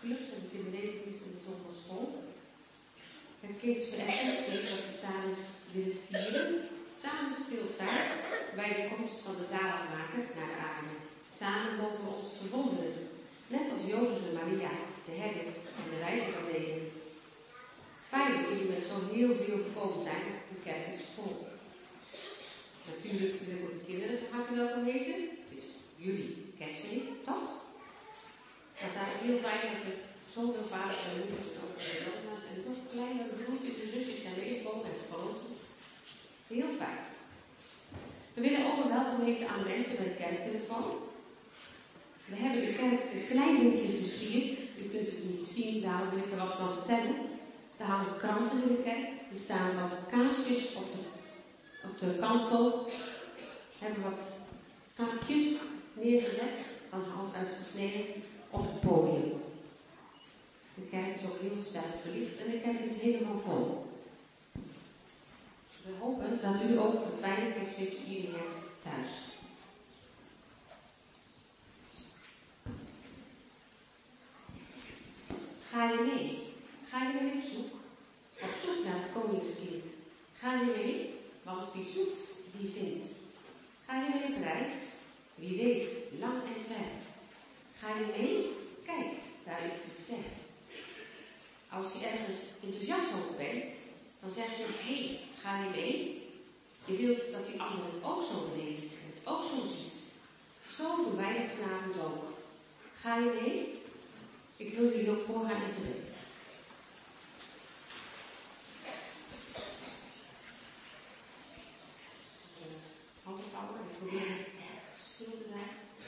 clubs en de kinderledendienst en de zondagschool. Het kerstfeest dat we samen willen vieren, samen stilstaan bij de komst van de zaligmaker naar de aarde. Samen mogen we ons verwonderen, net als Jozef en Maria, de herders en de reiziger deden. Fijn dat jullie met zo heel veel gekomen zijn, de kerk is vol. Natuurlijk wil ik ook de kinderen van harte welkom heten. Het is jullie kerstfeest, toch? Het is eigenlijk heel fijn dat er zoveel vaders en moeders en ook de oma's en nog kleinere broertjes en zusjes en leefbomen en schoonten. Het is heel fijn. We willen ook een welkom heten aan de mensen bij de kerktelefoon. We hebben de kerk een klein beetje versierd. U kunt het niet zien, daarom wil ik er wat van vertellen. Er hangen kransen in de kerk. Er staan wat kaarsjes op de kansel. We hebben wat kaartjes neergezet, van hout uitgesneden, op het podium. De kerk is ook heel gezellig verlicht en de kerk is helemaal vol. We hopen dat u ook een fijne kerstfeestviering hebt thuis. Ga je mee? Ga je mee op zoek? Op zoek naar het koningskind. Ga je mee? Want wie zoekt, die vindt. Ga je mee op reis? Wie weet, lang en ver. Ga je mee? Kijk, daar is de ster. Als je ergens enthousiast over bent, dan zeg je, hé, ga je mee? Je wilt dat die ander het ook zo beleeft en het ook zo ziet. Zo doen wij het vanavond ook. Ga je mee? Ik wil jullie ook voorgaan in gebed. Handen vouwen en proberen stil te zijn.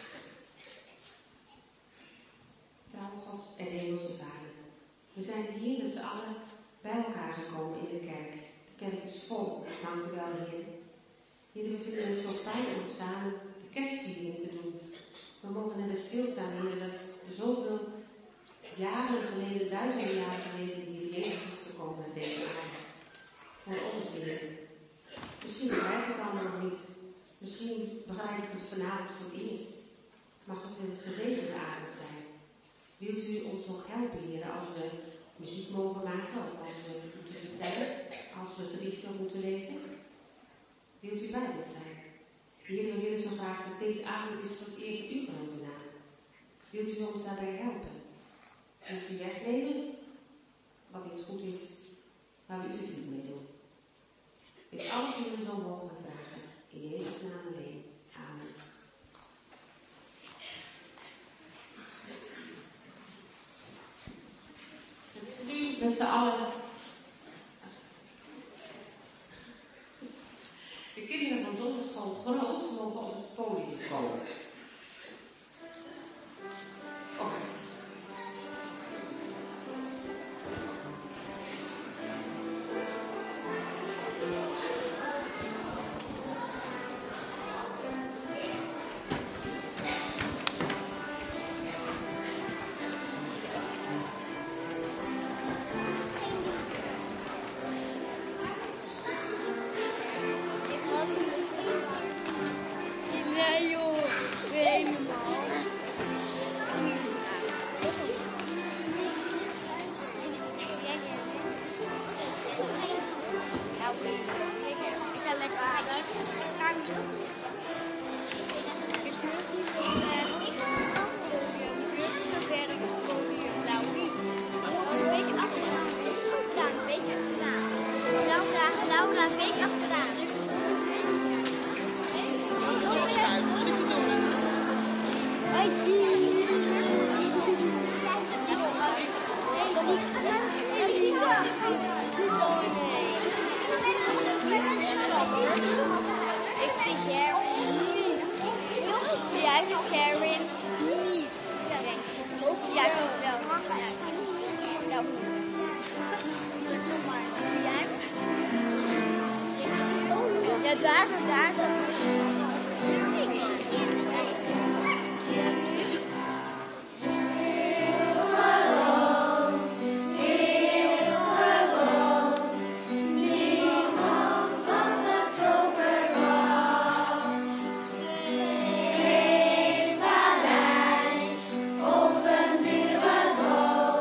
Trouwe God en Hemelse Vader. We zijn hier met z'n allen bij elkaar gekomen in de kerk. De kerk is vol, dank u wel, Heer. Heer, we vinden het zo fijn om samen de kerstviering te doen. We mogen erbij stilstaan, Heer, dat zoveel jaren geleden, duizenden jaren geleden, de Heer Jezus is gekomen naar deze aarde. Voor ons, Heer. Misschien begrijp het allemaal nog niet. Misschien begrijp ik het vanavond voor het eerst. Mag het een gezegende avond zijn. Wilt u ons ook helpen, Heer, als we muziek mogen maken, of als we moeten vertellen, als we een gedichtje moeten lezen? Wilt u bij ons zijn? Heer, we willen zo graag dat deze avond is tot eer van uw grote naam. Wilt u ons daarbij helpen? Wilt u wegnemen wat niet goed is, waar we u verdriet mee doen? Dit alles hier zo mogen we vragen. In Jezus' naam alleen. Amen. Nu met z'n allen. De kinderen van zondagschool Groot mogen op het podium komen. Of een nieuwe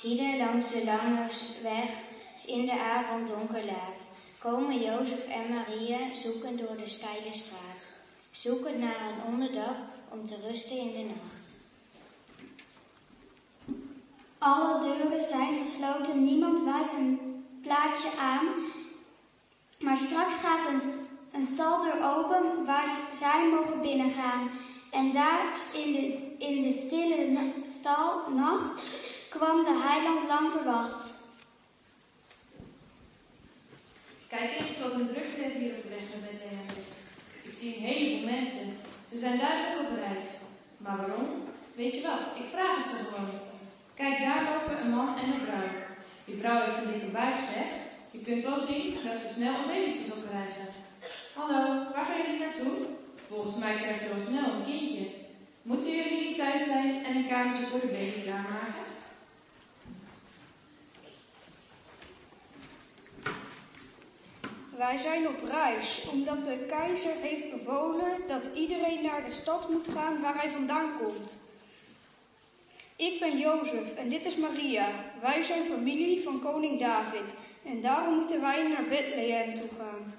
Zie daar langs de lange weg, in de avond donker laat, komen Jozef en Maria zoekend door de steile straat. Zoekend naar een onderdak om te rusten in de nacht. Alle deuren zijn gesloten, niemand wijst een plaatsje aan. Maar straks gaat een staldeur open waar zij mogen binnengaan. En daar in de stille stalnacht kwam de heiland lang verwacht. Kijk eens wat een drukte het hier op de weg naar Bethlehem is. Ik zie een heleboel mensen. Ze zijn duidelijk op reis. Maar waarom? Weet je wat, ik vraag het zo gewoon. Kijk, daar lopen een man en een vrouw. Die vrouw heeft een dikke buik, zeg. Je kunt wel zien dat ze snel een babytje zal krijgen. Hallo, waar gaan jullie naartoe? Volgens mij krijgt u wel snel een kindje. Moeten jullie niet thuis zijn en een kamertje voor de baby klaarmaken? Wij zijn op reis, omdat de keizer heeft bevolen dat iedereen naar de stad moet gaan waar hij vandaan komt. Ik ben Jozef en dit is Maria. Wij zijn familie van koning David en daarom moeten wij naar Bethlehem toe gaan.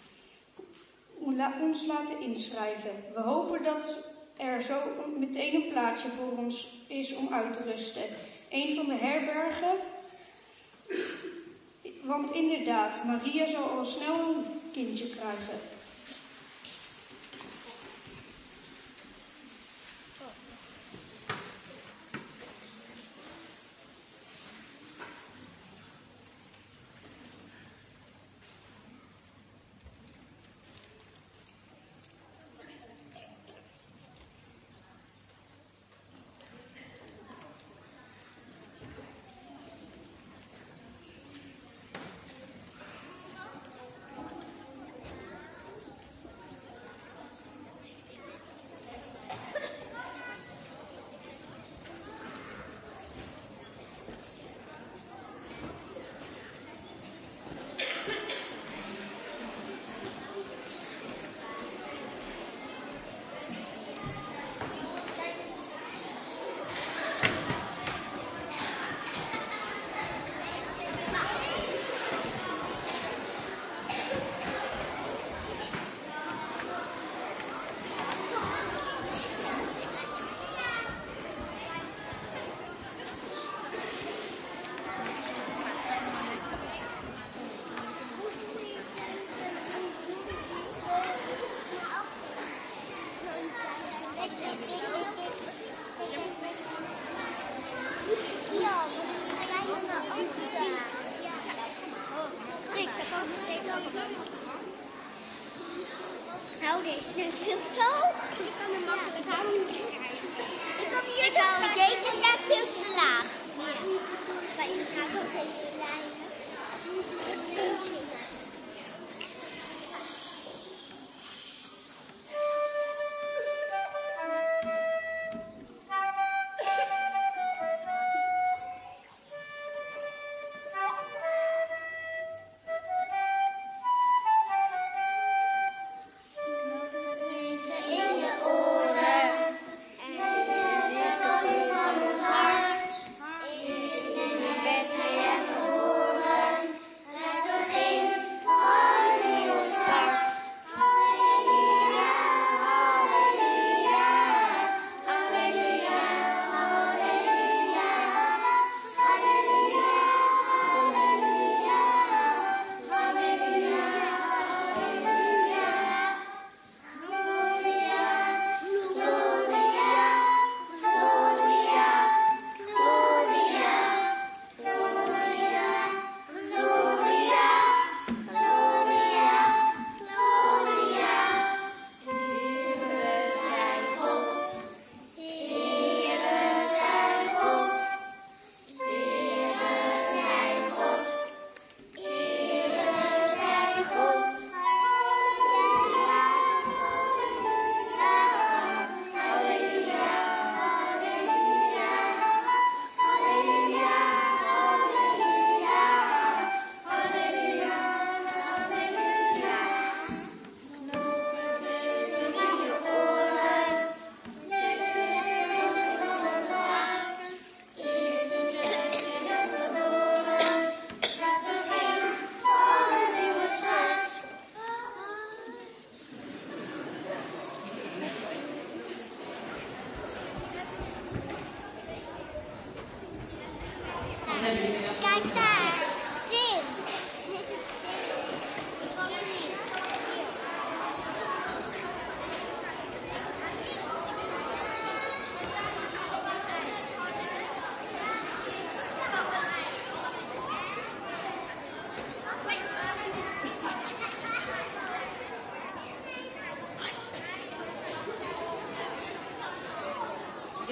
Ons laten inschrijven. We hopen dat er zo meteen een plaatsje voor ons is om uit te rusten. Een van de herbergen. Want inderdaad, Maria zal al snel een kindje krijgen. Nou, deze is veel zo. Ik kan hem makkelijk houden. Deze is echt veel te laag. Ja. Maar je gaat ook even lijnen. Geen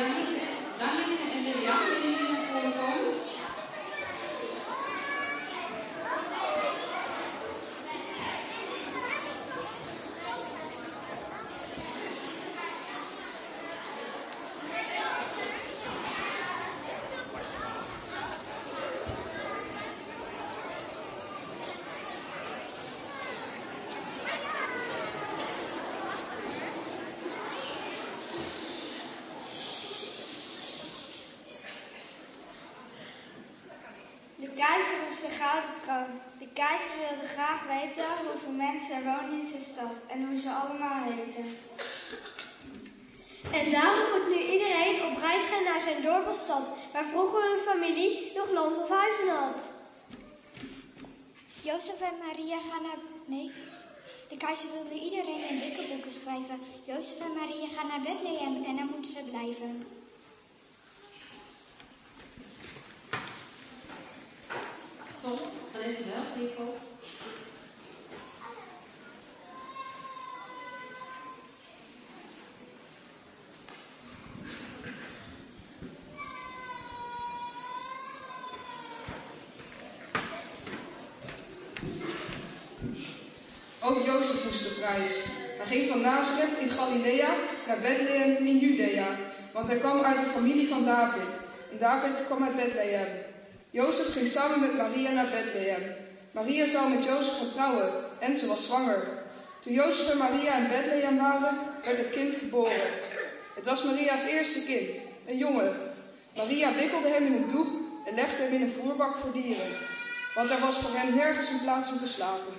Danneke en Mirjam, willen jullie naar voren komen? De keizer op zijn gouden troon. De keizer wilde graag weten hoeveel mensen er wonen in zijn stad en hoe ze allemaal heten. En daarom moet nu iedereen op reis gaan naar zijn dorp of stad, waar vroeger hun familie nog land of huizen had. Jozef en Maria gaan naar... Nee. De keizer wilde iedereen in dikke boeken schrijven. Jozef en Maria gaan naar Bethlehem en daar moeten ze blijven. Tom, dan is het wel, Nico. Ook Jozef moest op reis. Hij ging van Nazareth in Galilea naar Bethlehem in Judea, want hij kwam uit de familie van David. En David kwam uit Bethlehem. Jozef ging samen met Maria naar Bethlehem. Maria zou met Jozef gaan trouwen en ze was zwanger. Toen Jozef en Maria in Bethlehem waren, werd het kind geboren. Het was Maria's eerste kind, een jongen. Maria wikkelde hem in een doek en legde hem in een voerbak voor dieren, want er was voor hem nergens een plaats om te slapen.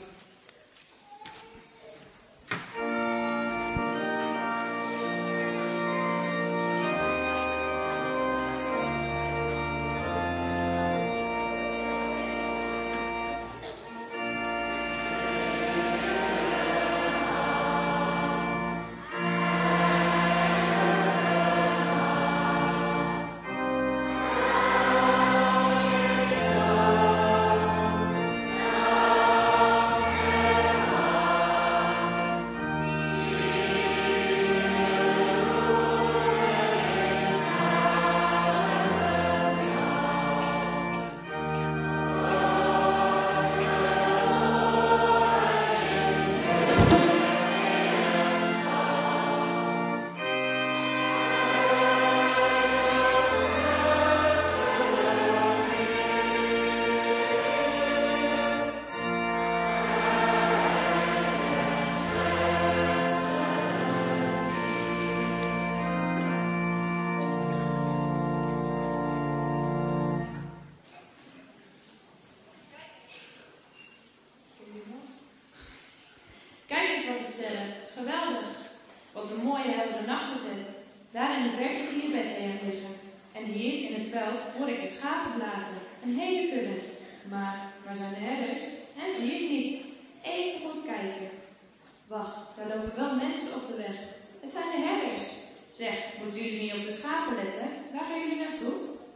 Kijk eens wat de sterren. Geweldig. Wat een mooie heldere nachtenzet. Daar in de verte zie je Bethlehem liggen. En hier in het veld hoor ik de schapen blaten. Een hele kudde. Maar waar zijn de herders? En ze hier niet. Even goed kijken. Wacht, daar lopen wel mensen op de weg. Het zijn de herders. Zeg, moeten jullie niet op de schapen letten? Waar gaan jullie naartoe?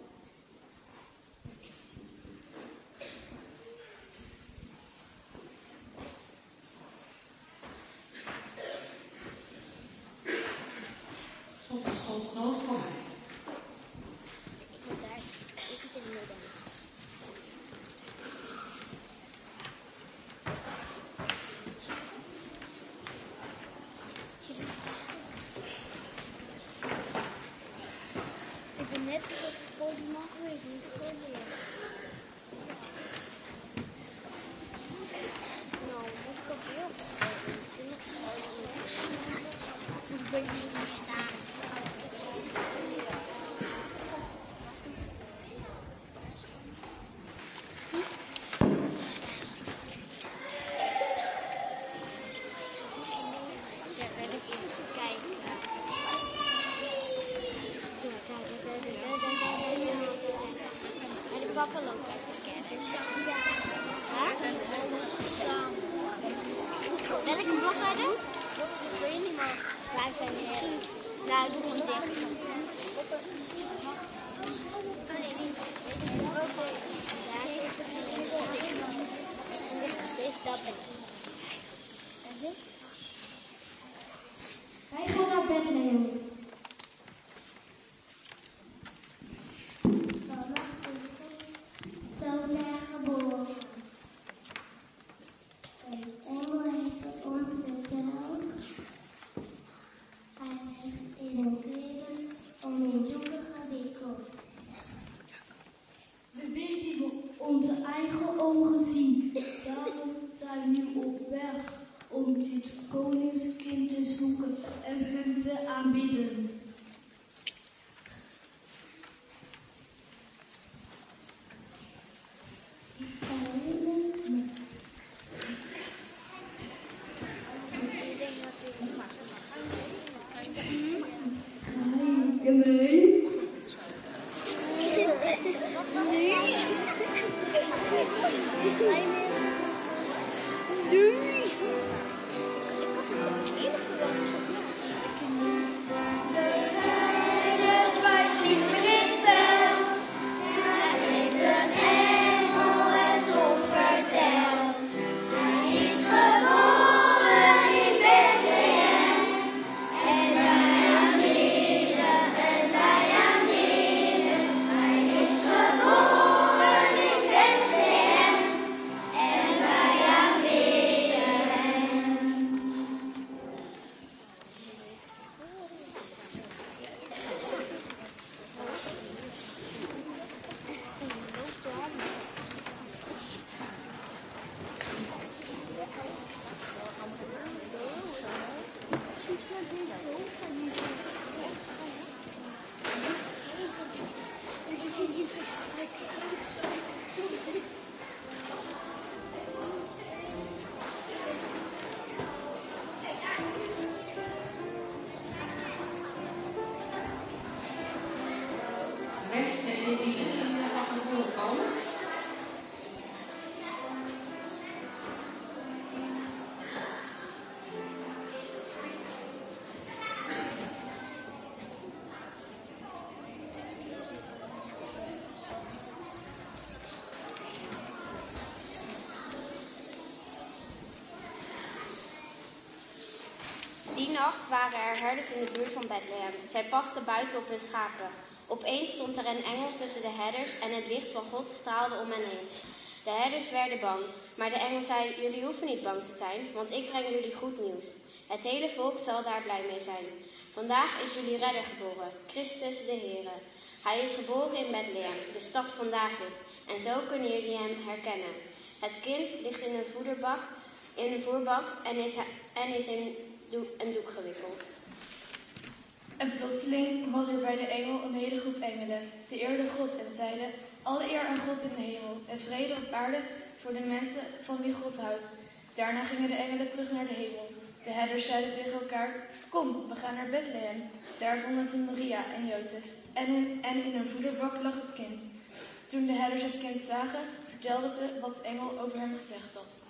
Zonder schoolgenoot, kom maar. Ik moet daar staan. Ik moet in het midden. Ik ben net op de podium geweest, niet te leren. Nou, moet ik op heel moet bij jullie staan. Papa loopt uit de kerk. Welke bladzijde? Ik weet niet, maar wij zijn misschien. Nou, doe het dicht. Wij gaan naar Bethlehem. aanbieden. Mensen die willen vast naar voren komen. Die nacht waren er herders in de buurt van Bethlehem. Zij pasten buiten op hun schapen. Opeens stond er een engel tussen de herders en het licht van God straalde om hen heen. De herders werden bang, maar de engel zei: jullie hoeven niet bang te zijn, want ik breng jullie goed nieuws. Het hele volk zal daar blij mee zijn. Vandaag is jullie redder geboren, Christus de Heere. Hij is geboren in Bethlehem, de stad van David, en zo kunnen jullie hem herkennen. Het kind ligt in een voerbak en is in een doek gewikkeld. En plotseling was er bij de engel een hele groep engelen. Ze eerden God en zeiden: alle eer aan God in de hemel en vrede op aarde voor de mensen van wie God houdt. Daarna gingen de engelen terug naar de hemel. De herders zeiden tegen elkaar: kom, we gaan naar Bethlehem. Daar vonden ze Maria en Jozef. En in hun voederbak lag het kind. Toen de herders het kind zagen, vertelden ze wat de engel over hem gezegd had.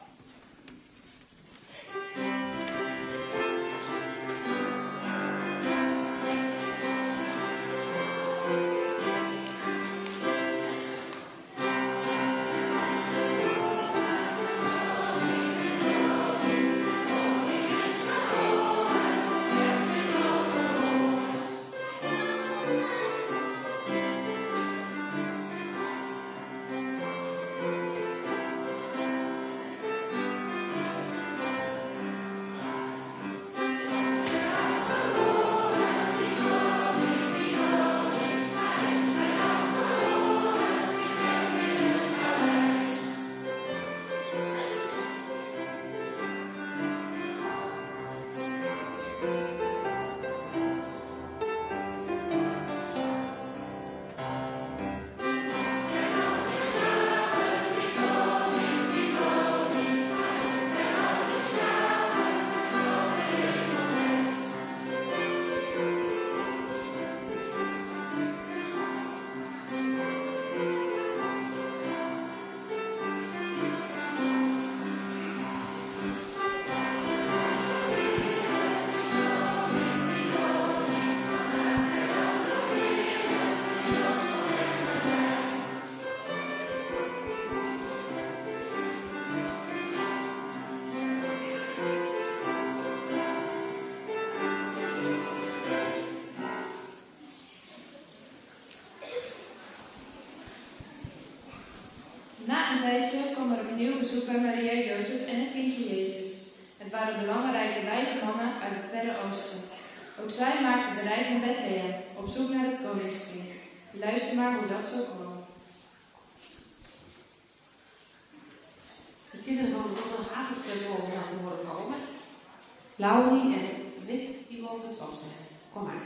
Na een tijdje kwam er opnieuw bezoek bij Maria, Jozef en het kindje Jezus. Het waren belangrijke wijze mannen uit het verre oosten. Ook zij maakten de reis naar Bethlehem, op zoek naar het koningskind. Luister maar hoe dat zo kwam. De kinderen van de donderdagavondclub mogen naar voren komen. Laurie en Rick, die mogen het opzeggen. Kom. Kom maar.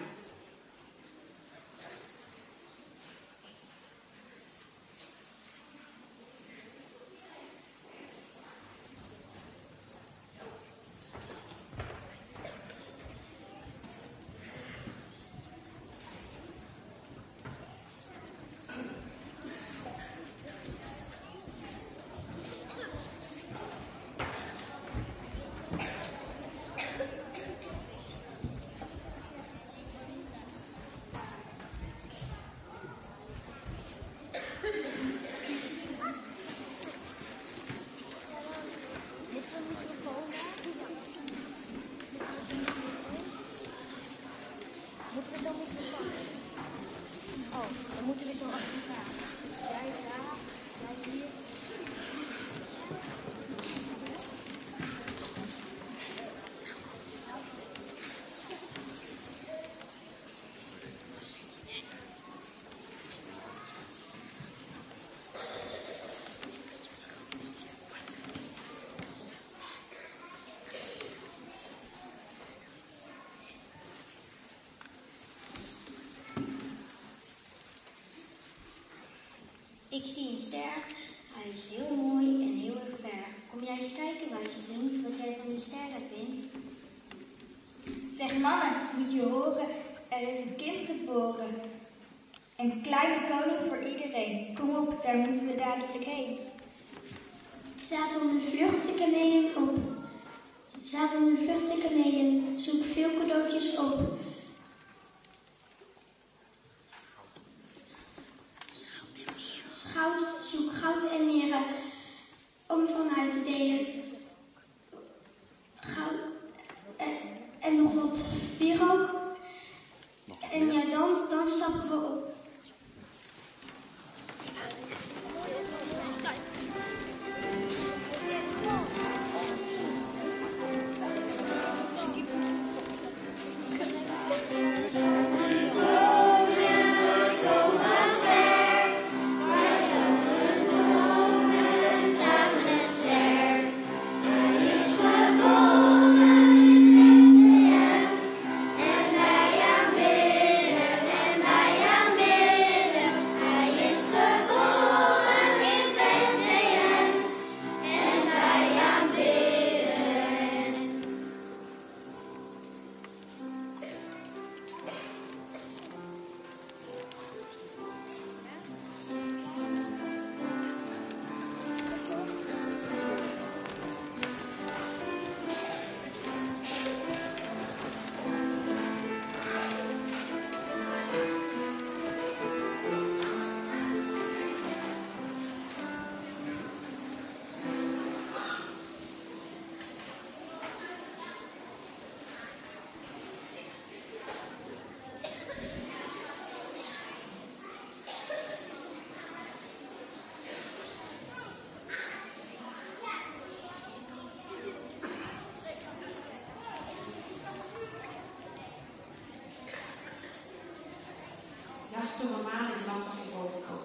Moeten we dan microfoon? Oh, dan moeten we zo achter elkaar. Jij daar, jij hier. Ik zie een ster. Hij is heel mooi en heel erg ver. Kom jij eens kijken, wijze vriend, wat jij van de sterren vindt? Zeg mannen, moet je horen, er is een kind geboren. Een kleine koning voor iedereen. Kom op, daar moeten we dadelijk heen. Zaten om de vlucht te kamelen op. Zaten om de vlucht te kamelen. Zoek veel cadeautjes op. Zoek goud en meren om vanuit te delen. Goud en nog wat wierook. En ja, dan stappen we op. Jasper van Maan en Lampas naar boven komen.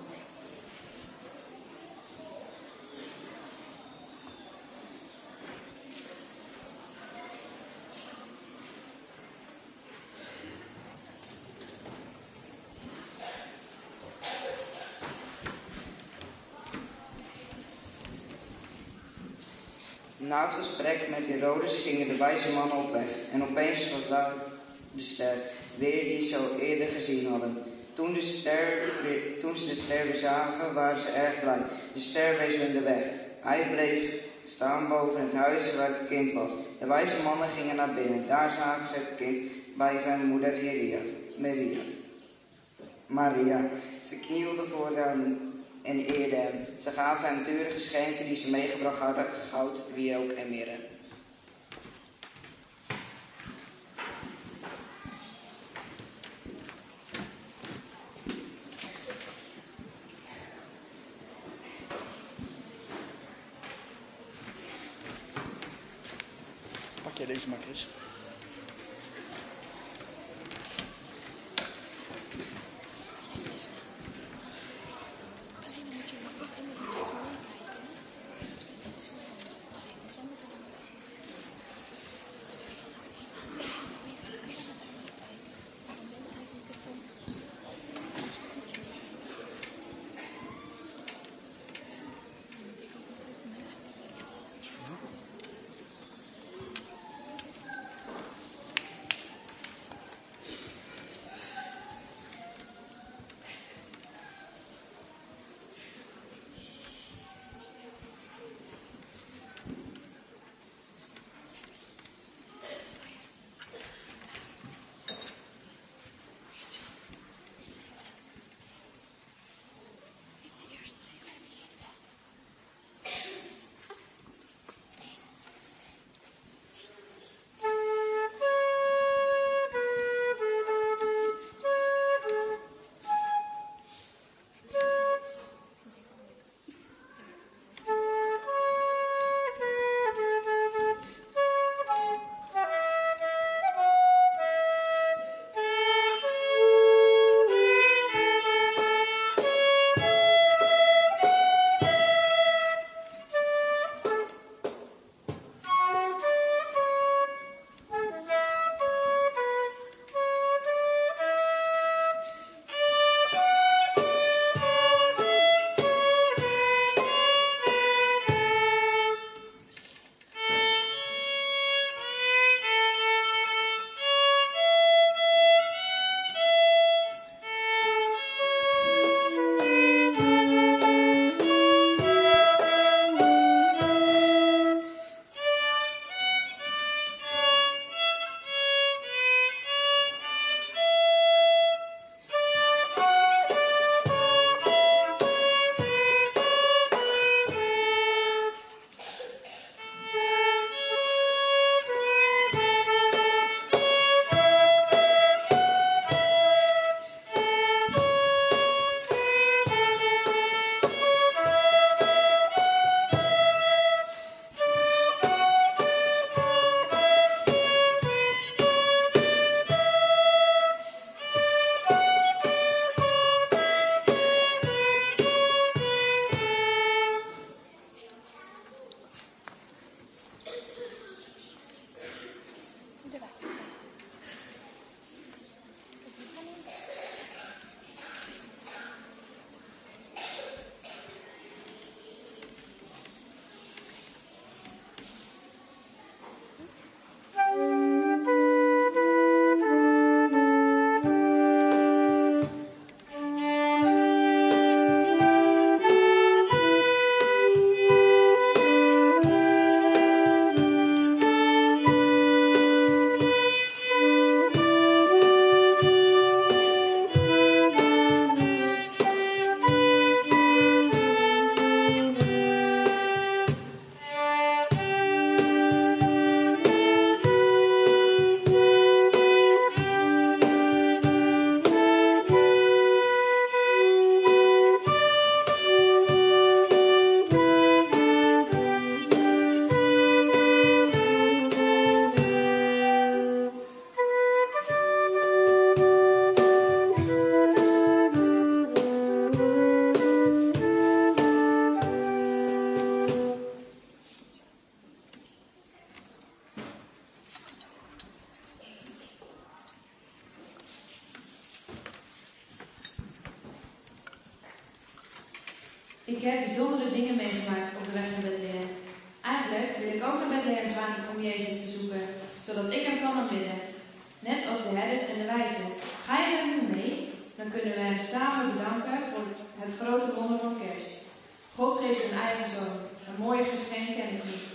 Na het gesprek met Herodes gingen de wijze mannen op weg. En opeens was daar de ster, weer die ze al eerder gezien hadden. Toen ze de ster weer zagen, waren ze erg blij. De ster wees hun de weg. Hij bleef staan boven het huis waar het kind was. De wijze mannen gingen naar binnen. Daar zagen ze het kind bij zijn moeder Maria. Ze knielden voor hem en eerden hem. Ze gaven hem dure geschenken die ze meegebracht hadden: goud, wierook en mirre. Pak jij deze maar, Chris. Ik heb bijzondere dingen meegemaakt op de weg naar Bethlehem. Eigenlijk wil ik ook naar Bethlehem gaan om Jezus te zoeken, zodat ik hem kan aanbidden. Net als de herders en de wijzen. Ga je met me mee? Dan kunnen we hem samen bedanken voor het grote wonder van kerst. God geeft zijn eigen zoon. Een mooier geschenk ken ik niet.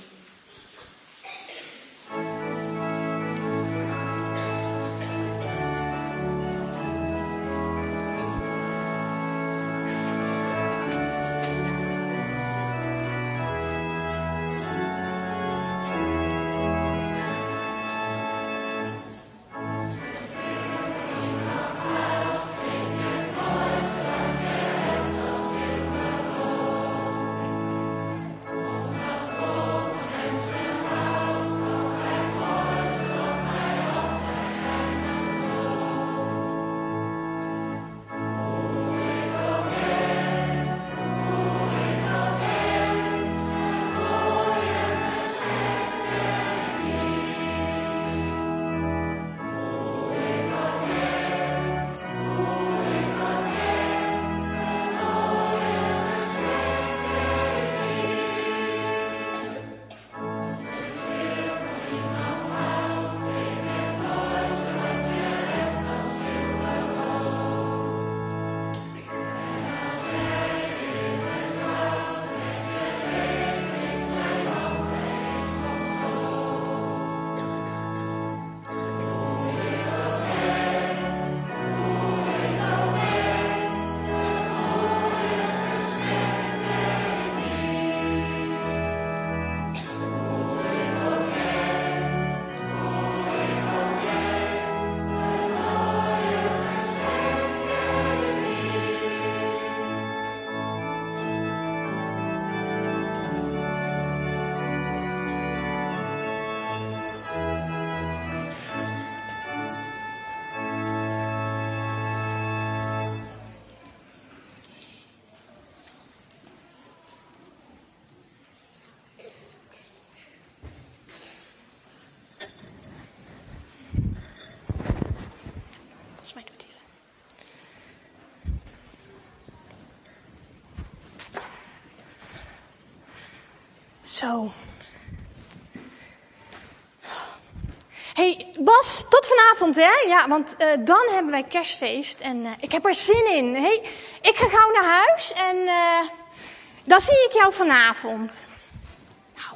Zo. Hey Bas, tot vanavond hè? Ja, want dan hebben wij kerstfeest en ik heb er zin in. Hey, ik ga gauw naar huis en dan zie ik jou vanavond. Nou.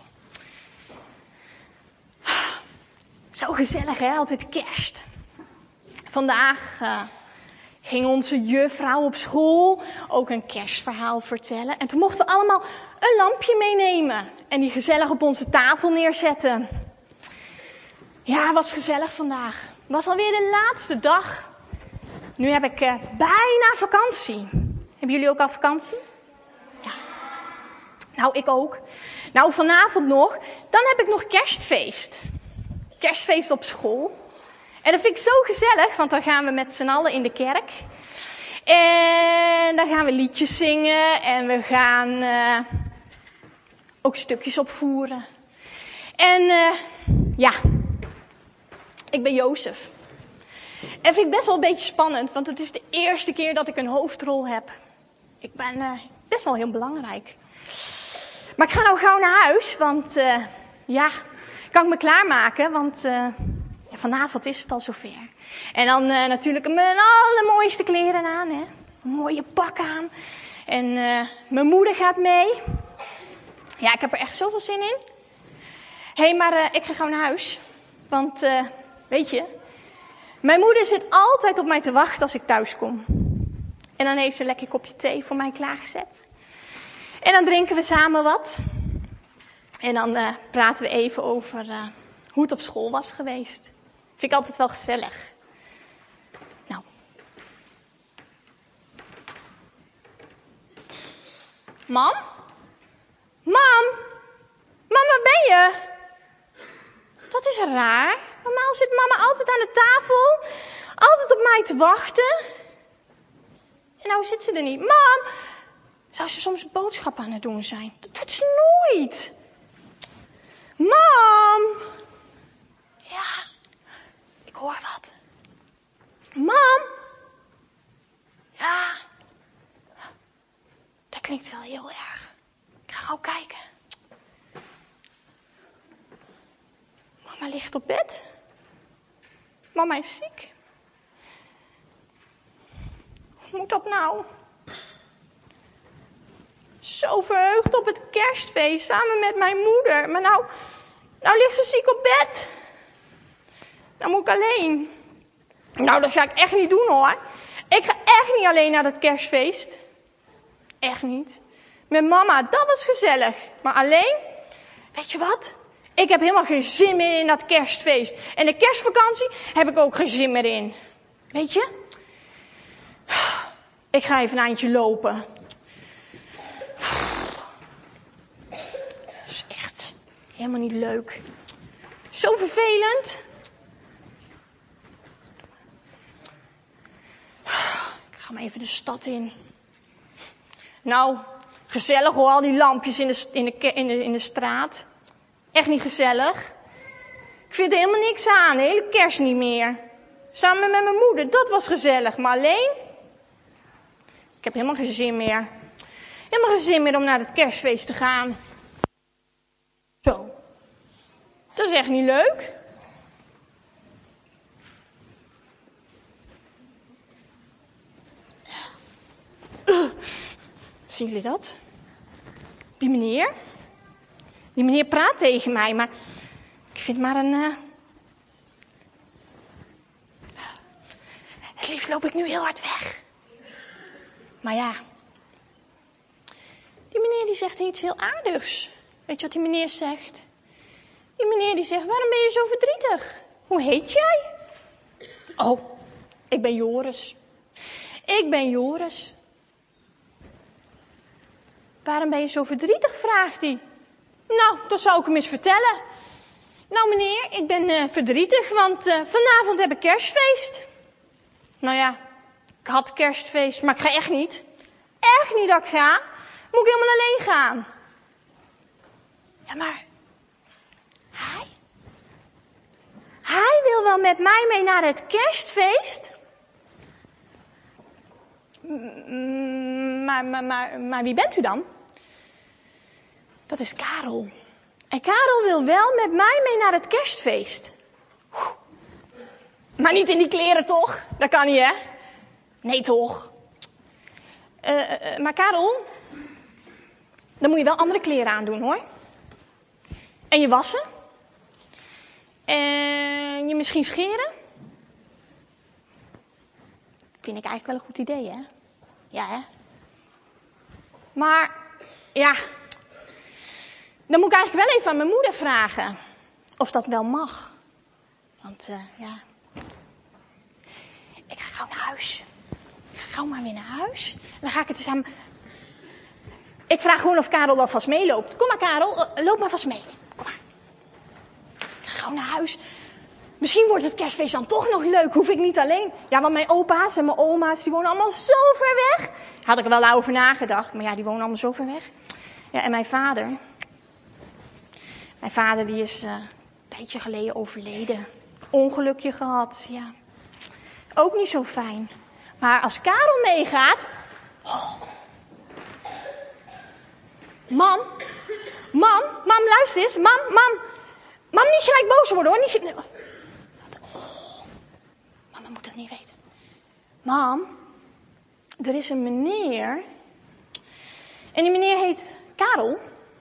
Zo gezellig hè, altijd kerst. Vandaag ging onze juffrouw op school ook een kerstverhaal vertellen. En toen mochten we allemaal een lampje meenemen en die gezellig op onze tafel neerzetten. Ja, was gezellig vandaag. Het was alweer de laatste dag. Nu heb ik bijna vakantie. Hebben jullie ook al vakantie? Ja. Nou, ik ook. Nou, vanavond nog. Dan heb ik nog kerstfeest. Kerstfeest op school. En dat vind ik zo gezellig, want dan gaan we met z'n allen in de kerk. En dan gaan we liedjes zingen en we gaan ook stukjes opvoeren. En ja, ik ben Jozef. En vind ik best wel een beetje spannend, want het is de eerste keer dat ik een hoofdrol heb. Ik ben best wel heel belangrijk. Maar ik ga nou gauw naar huis, want ja, kan ik me klaarmaken, want vanavond is het al zover. En dan natuurlijk mijn allermooiste kleren aan, hè. Een mooie pak aan. En mijn moeder gaat mee. Ja, ik heb er echt zoveel zin in. Hé, maar ik ga gauw naar huis. Want, weet je, mijn moeder zit altijd op mij te wachten als ik thuis kom. En dan heeft ze een lekker kopje thee voor mij klaargezet. En dan drinken we samen wat. En dan praten we even over hoe het op school was geweest. Vind ik altijd wel gezellig. Nou. Mam? Mam? Mam, waar ben je? Dat is raar. Normaal zit mama altijd aan de tafel. Altijd op mij te wachten. En nou zit ze er niet. Mam! Zou ze soms boodschappen aan het doen zijn? Dat doet ze nooit. Mam! Ja, ik hoor wat. Mam! Ja, daar klinkt wel heel erg. Ik ga gauw kijken. Mama ligt op bed. Mama is ziek. Hoe moet dat nou? Zo verheugd op het kerstfeest samen met mijn moeder. Maar nou ligt ze ziek op bed. Nou moet ik alleen. Nou, dat ga ik echt niet doen hoor. Ik ga echt niet alleen naar dat kerstfeest. Echt niet. Met mama, dat was gezellig. Maar alleen, weet je wat? Ik heb helemaal geen zin meer in dat kerstfeest. En de kerstvakantie heb ik ook geen zin meer in. Weet je? Ik ga even een eindje lopen. Dat is echt helemaal niet leuk. Zo vervelend. Ik ga maar even de stad in. Nou, gezellig hoor, al die lampjes in de straat. Echt niet gezellig. Ik vind er helemaal niks aan, de hele kerst niet meer. Samen met mijn moeder, dat was gezellig. Maar alleen, ik heb helemaal geen zin meer. Helemaal geen zin meer om naar het kerstfeest te gaan. Zo. Dat is echt niet leuk. Zien jullie dat? Die meneer praat tegen mij, maar ik vind maar een... Het liefst loop ik nu heel hard weg. Maar ja, die meneer die zegt iets heel aardigs. Weet je wat die meneer zegt? Die meneer die zegt, waarom ben je zo verdrietig? Hoe heet jij? Oh, ik ben Joris. Ik ben Joris. Waarom ben je zo verdrietig, vraagt hij. Nou, dat zou ik hem eens vertellen. Nou meneer, ik ben verdrietig, want vanavond heb ik kerstfeest. Nou ja, ik had kerstfeest, maar ik ga echt niet. Echt niet dat ik ga. Moet ik helemaal alleen gaan. Ja, maar hij wil wel met mij mee naar het kerstfeest. Maar wie bent u dan? Dat is Karel. En Karel wil wel met mij mee naar het kerstfeest. Maar niet in die kleren toch? Dat kan niet, hè? Nee, toch? Maar Karel, dan moet je wel andere kleren aandoen, hoor. En je wassen. En je misschien scheren. Vind ik eigenlijk wel een goed idee, hè? Ja, hè? Maar, ja. Dan moet ik eigenlijk wel even aan mijn moeder vragen. Of dat wel mag. Want, ja. Ik ga gauw naar huis. Ik ga gauw maar weer naar huis. En dan ga ik het eens aan... Ik vraag gewoon of Karel wel vast meeloopt. Kom maar, Karel. Loop maar vast mee. Kom maar. Ik ga gauw naar huis. Misschien wordt het kerstfeest dan toch nog leuk. Hoef ik niet alleen. Ja, want mijn opa's en mijn oma's, die wonen allemaal zo ver weg. Had ik er wel over nagedacht. Maar ja, die wonen allemaal zo ver weg. Ja, en mijn vader. Mijn vader die is een tijdje geleden overleden. Ongelukje gehad, ja. Ook niet zo fijn. Maar als Karel meegaat... Oh. Mam, luister eens. Mam, niet gelijk boos worden hoor. Mama moet dat niet weten. Mam, er is een meneer. En die meneer heet Karel.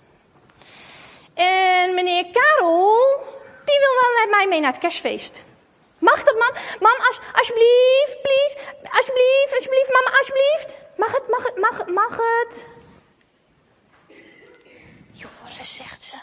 En meneer Karel, die wil wel met mij mee naar het kerstfeest. Mag dat, mam? Mam, alsjeblieft, please. Alsjeblieft, mama, alsjeblieft. Mag het? Joris, zegt ze.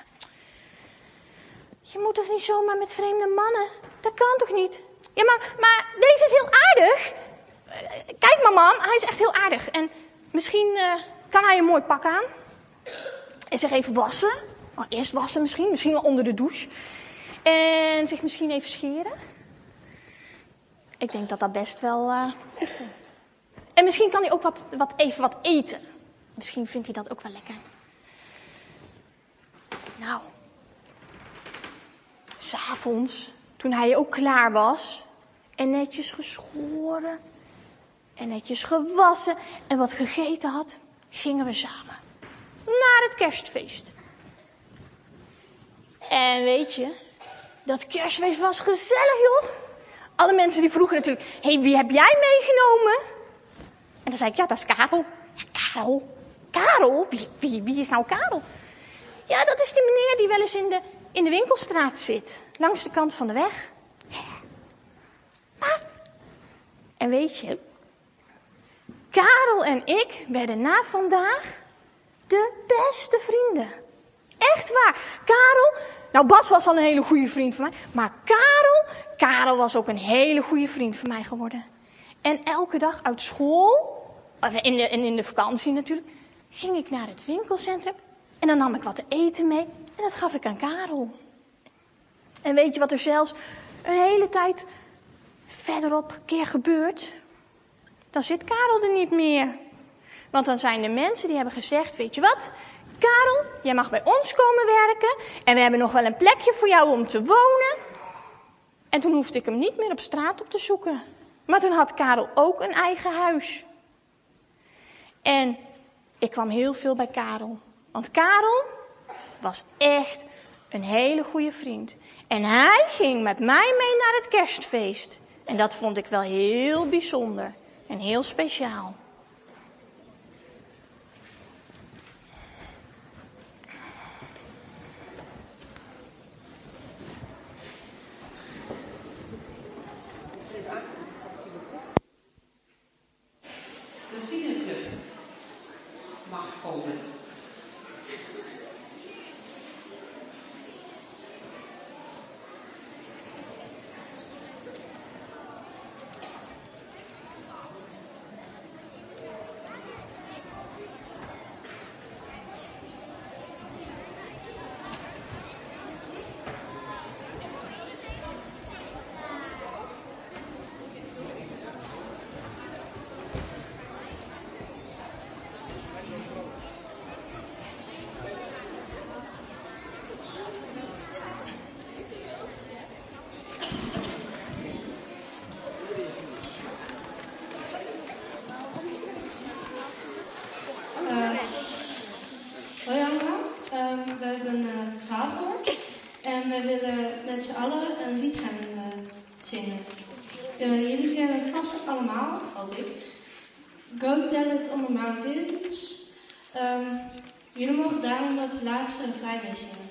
Je moet toch niet zomaar met vreemde mannen? Dat kan toch niet? Ja, maar deze is heel aardig. Kijk maar, mam, hij is echt heel aardig. En misschien kan hij een mooi pak aan. En zich even wassen. Oh, eerst wassen misschien wel onder de douche. En zich misschien even scheren. Ik denk dat dat best wel goed komt. En misschien kan hij ook even wat eten. Misschien vindt hij dat ook wel lekker. Nou, 's avonds, toen hij ook klaar was. En netjes geschoren. En netjes gewassen. En wat gegeten had. gingen we samen naar het kerstfeest. En weet je, dat kerstfeest was gezellig, joh. Alle mensen die vroegen natuurlijk, hé, wie heb jij meegenomen? En dan zei ik, ja, dat is Karel. Ja, Karel? Karel? Wie is nou Karel? Ja, dat is die meneer die wel eens in de winkelstraat zit. Langs de kant van de weg. Maar, en weet je, Karel en ik werden na vandaag de beste vrienden. Echt waar. Karel, nou Bas was al een hele goede vriend van mij. Maar Karel was ook een hele goede vriend van mij geworden. En elke dag uit school, in de vakantie natuurlijk, ging ik naar het winkelcentrum. En dan nam ik wat te eten mee. En dat gaf ik aan Karel. En weet je wat er zelfs een hele tijd verderop een keer gebeurt? Dan zit Karel er niet meer. Want dan zijn er mensen die hebben gezegd, weet je wat? Karel, jij mag bij ons komen werken. En we hebben nog wel een plekje voor jou om te wonen. En toen hoefde ik hem niet meer op straat op te zoeken. Maar toen had Karel ook een eigen huis. En ik kwam heel veel bij Karel. Want Karel was echt een hele goede vriend. En hij ging met mij mee naar het kerstfeest. En dat vond ik wel heel bijzonder en heel speciaal. De tienerclub mag komen. Hoi allemaal, we hebben een verhaal gehoord en we willen met z'n allen een lied gaan zingen. Jullie kennen het vast allemaal, hoop ik. Go Tell It on the Mountains. Jullie mogen daarom het laatste refrein mee zingen.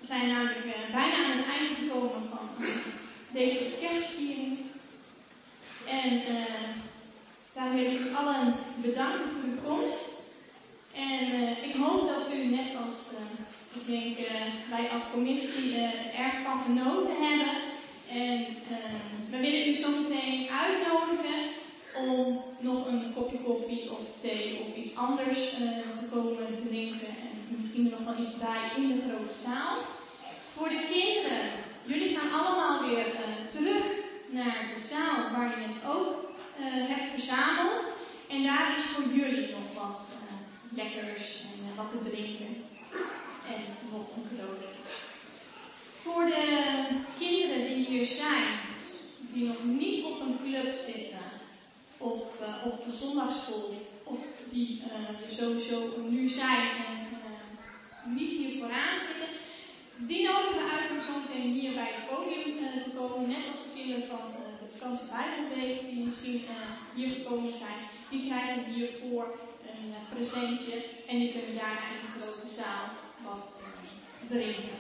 We zijn namelijk bijna aan het einde gekomen van deze kerstviering. En daarom wil ik allen bedanken voor de komst. En ik hoop dat u net als, ik denk, wij als commissie erg van genoten hebben. En we willen u zo meteen uitnodigen om nog een kopje koffie of thee of iets anders te komen drinken. En misschien er nog wel iets bij in de grote zaal. Voor de kinderen, jullie gaan allemaal weer terug naar de zaal waar je het ook hebt verzameld. En daar is voor jullie nog wat lekkers en wat te drinken. En nog een cadeautje. Voor de kinderen die hier zijn, die nog niet op een club zitten, of op de zondagschool, of die er sowieso nu zijn en niet hier vooraan zitten, die nodigen we uit om zo meteen hier bij het podium te komen. Net als de kinderen van de vakantie Bijbelweek die misschien hier gekomen zijn. Die krijgen hiervoor een presentje en die kunnen daarna in de grote zaal wat drinken.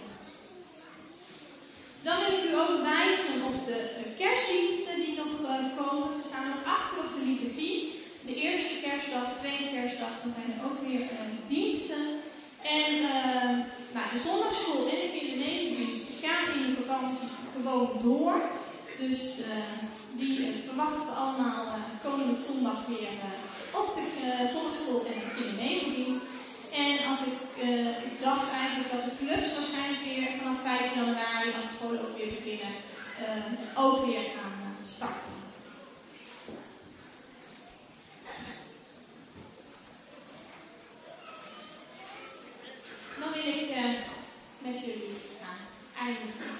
Dan wil ik u ook wijzen op de kerstdiensten die nog komen. Ze staan nog achter op de liturgie. De eerste kerstdag, de tweede kerstdag, dan zijn er ook weer diensten. En de zondagschool en de kindernevendienst gaan in de vakantie gewoon door. Dus die verwachten we allemaal komende zondag weer op de zondagschool en de kindernevendienst. En als ik dacht eigenlijk dat de clubs waarschijnlijk weer vanaf 5 januari, als de scholen ook weer beginnen, ook weer gaan starten. Dan wil ik met jullie gaan eindigen.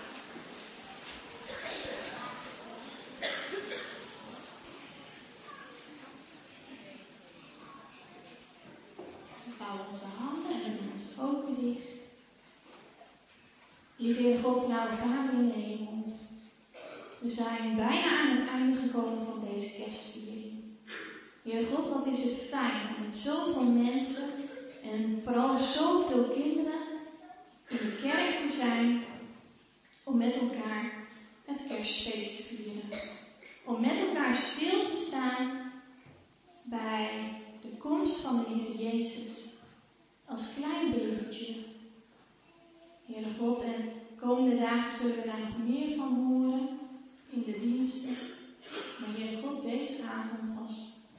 We vouwen onze handen en doen onze ogen dicht. Lieve Heer God, trouwe Vader in de hemel. We zijn bijna aan het einde gekomen van deze kerstviering. Heer God, wat is het fijn om met zoveel mensen en vooral zoveel kinderen in de kerk te zijn, om met elkaar het kerstfeest te vieren. Om met elkaar stil te staan bij de komst van de Heer Jezus als klein babytje. Heere God, en komende dagen zullen we daar nog meer van horen in de diensten. Maar Heere God, deze avond was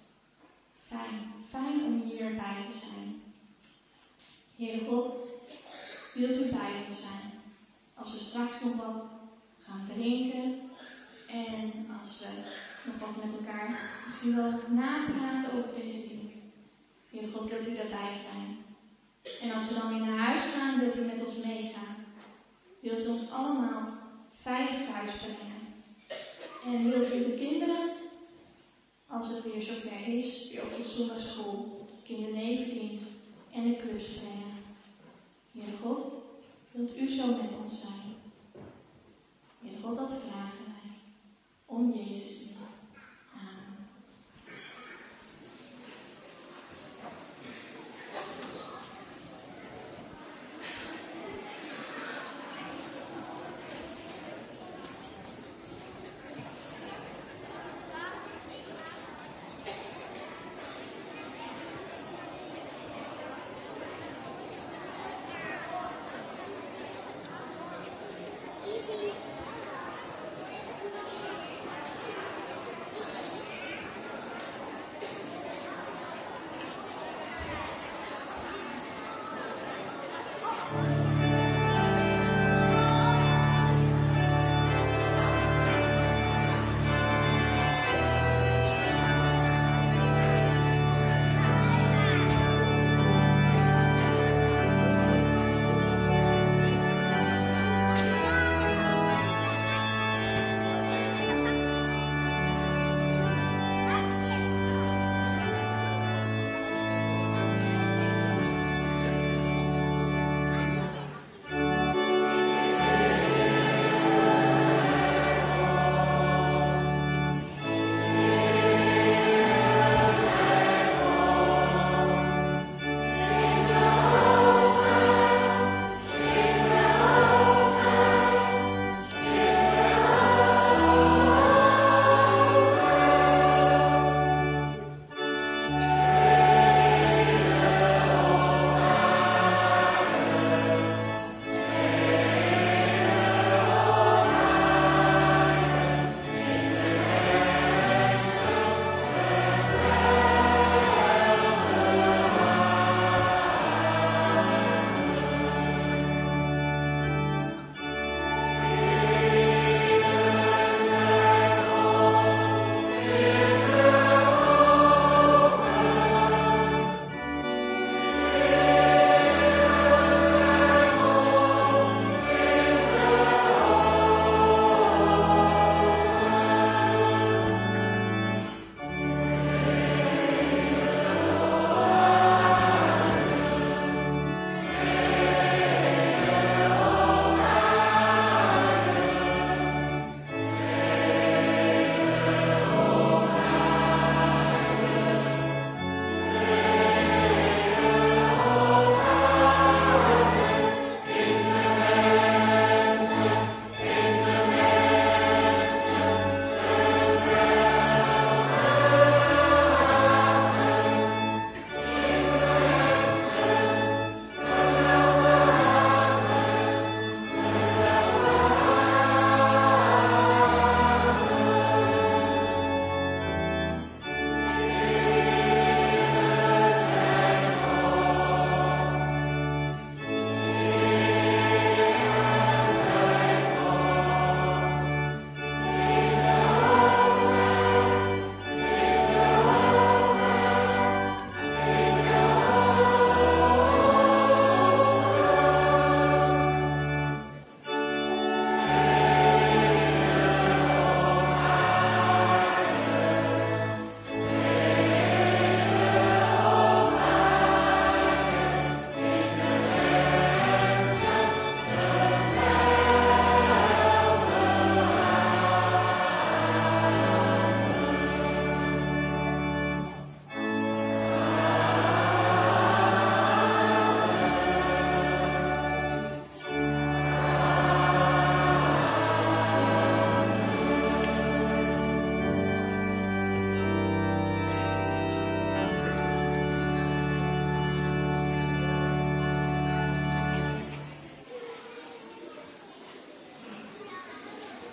fijn om hierbij te zijn. Heere God, wilt u bij ons zijn als we straks nog wat gaan drinken en als we nog wat met elkaar misschien wel napraten over deze dienst. Heere God, wilt u daarbij zijn. En als we dan weer naar huis gaan, wilt u met ons meegaan. Wilt u ons allemaal veilig thuis brengen. En wilt u de kinderen, als het weer zover is, weer op de zondagschool, de kindernevendienst en de clubs brengen. Heere God, wilt u zo met ons zijn. Heere God, dat vragen.